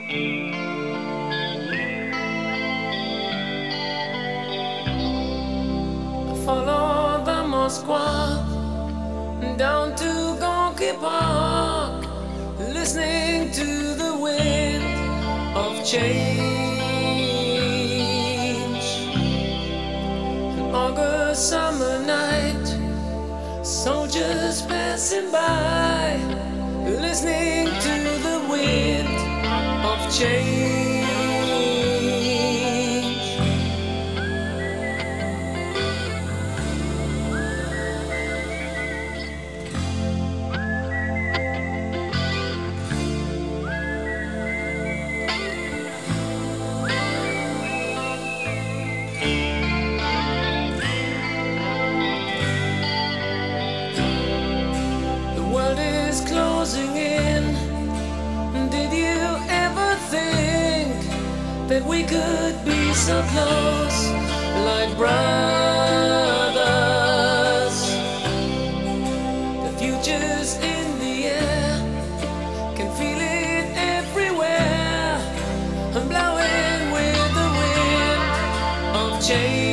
Follow the Moskva down to Gorky Park, listening to the wind of change. An August summer night, soldiers passing by, listening to the wind of change. Closing in. Did you ever think that we could be so close, like brothers? The future's in the air, can feel it everywhere. I'm blowing with the wind of change.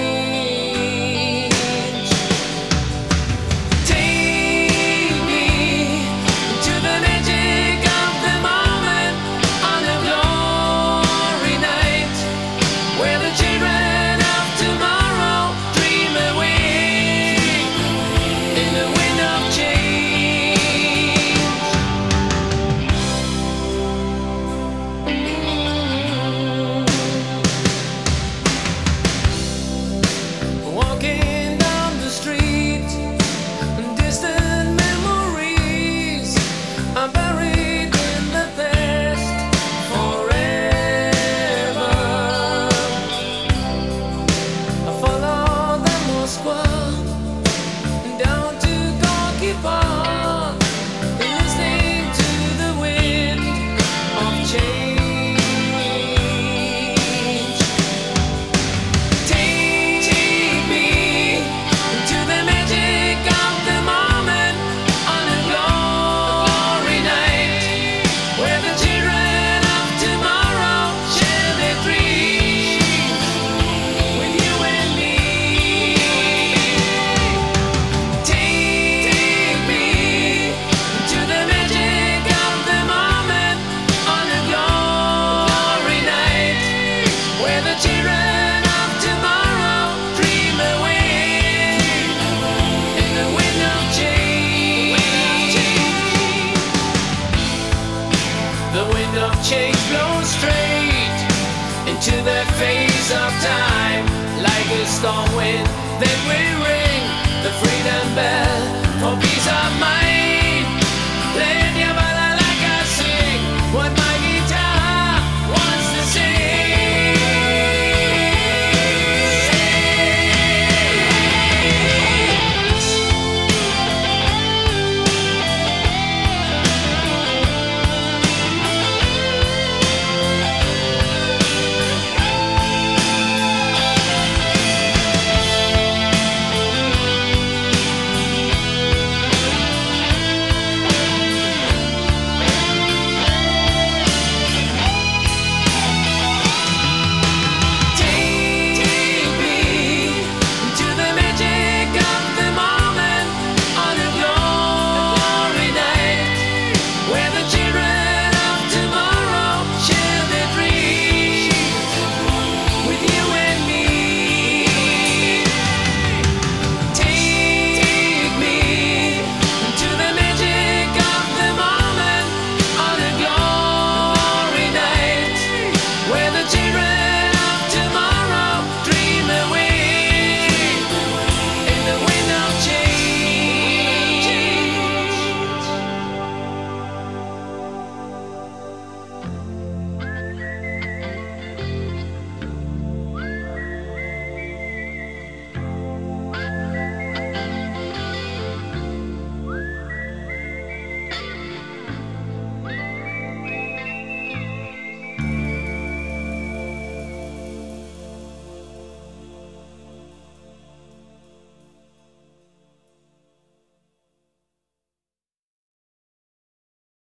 Change blows straight into the face of time, like a storm wind that we raise.